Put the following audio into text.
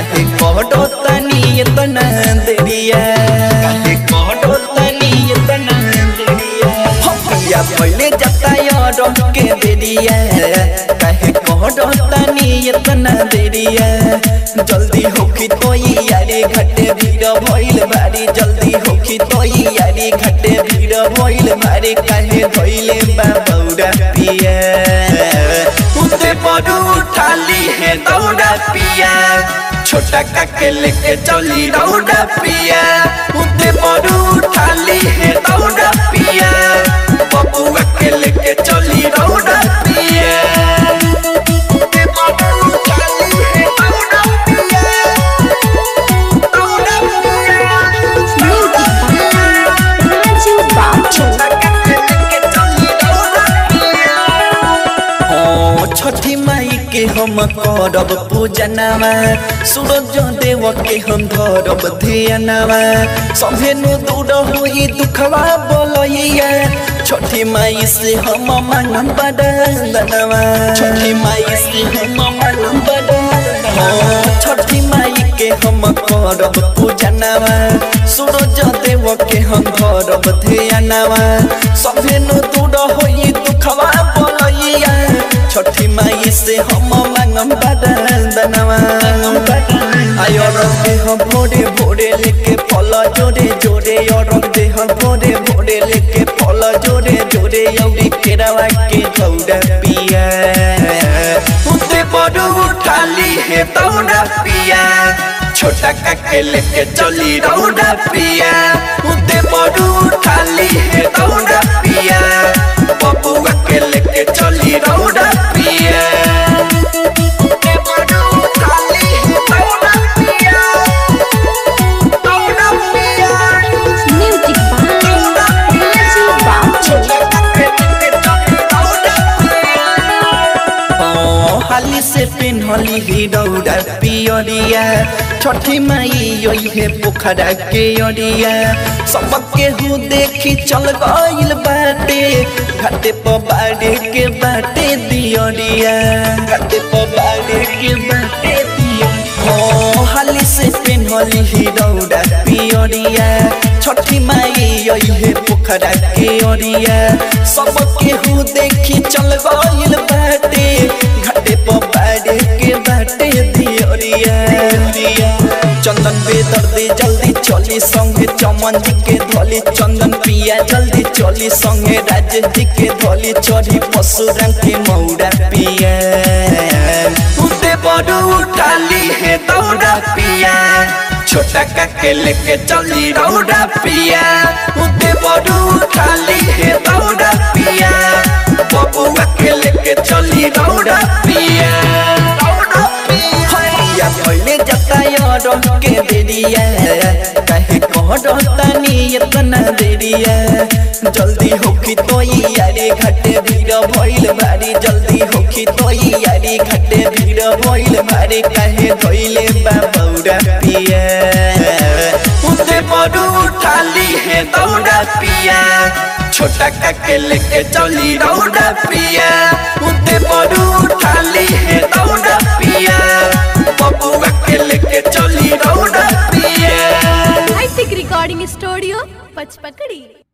काहे कोडो तनी इतना देरिया काहे कोडो तनी इतना देरिया पिया पहले जाता यार के देरिया काहे कोडो तनी इतना देरिया जल्दी होखी तो यारी घटे भीड़ भइल भारी जल्दी होखी तो यारी घटे भीड़ भइल भारी काहे धइले बाबौरा पिया उते बड़ू उठाली है दौड़ा पिया छोटा काके लेके चली दौड़ा पिया उते बड़ू उठाली है दौड़ा पिया बबुआ के लेके चली दौड़ा पिया उते बड़ू उठाली है दौड़ा पिया दौड़ा पिया राजू बाबू छठी माई के हम करब पूजनवा सूरज देव के हम धरब ध्यानवा सभे नु दूर होई दुखवा बोलैया छठी माई से हम मांगम बदलनवा छठी माई से हम मांगम बदलनवा छठी माई के हम करब पूजनवा सूरज देव के हम धरब ध्यानवा सभे नु दूर होई दुखवा बोलैया छठी माई से हम मांगम बदलनवा आयो रखे हम भोरे भोरे लेके फल जोरे जोरे और दे हम भोरे भोरे लेके फल जोरे जोरे औरी केरावा के दौड़ा पिया उते बड़ू उठाली है दौड़ा पिया छोटा काके लेके चली दौड़ा पिया उते बड़ू उठाली है दौड़ा पिया बबुआ के लेके चली दौड़ा पिया उते बड़ू उठाली है दौड़ा पिया दौड़ा पिया म्यूजिक बाय राजू बाबू हाली से पिन्हली ही दौड़ा पियरिया छठी माई योई है पोखरा के ओरिया सबके हु देखी चल गइल बाटे घाटे पर बाड़े के बाटे दियरिया घाटे पर बाड़े के बाटे दियरिया हाली से पिन्हली ही दौड़ा पियरिया छठी माई योई है पोखरा के ओरिया सबके हु देखी चल गइल बाटे घाटे पर बाड़े के बाटे दियरिया चंदन बेदर्दी जल्दी चली संगे चमन जी के धोली चंदन पिया जल्दी चली संगे राजेश जी के धोली चढ़ी पशुराम के मौरा पिया उते बड़ू उठाली है दौड़ा पिया छोटा काके लेके चली दौड़ा पिया उते बड़ू उठाली है दौड़ा पिया बबुआ के लेके चली दौड़ा पिया पहले जाता यार के देरिया काहे कोडो तनी इतना देरिया जल्दी होखी तो यारी घटे भीड़ भइल भारी जल्दी होखी तो यारी घटे भीड़ भइल भारी काहे धइले बाबौरा पिया उते बड़ू उठाली है दौड़ा पिया छोटा काके लेके चली दौड़ा पिया उते बड़ू उठाली है दौड़ा पिया बबुआ के लेके चली दौड़ा पिया हाईटेक रिकॉर्डिंग स्टूडियो पचपकड़ी।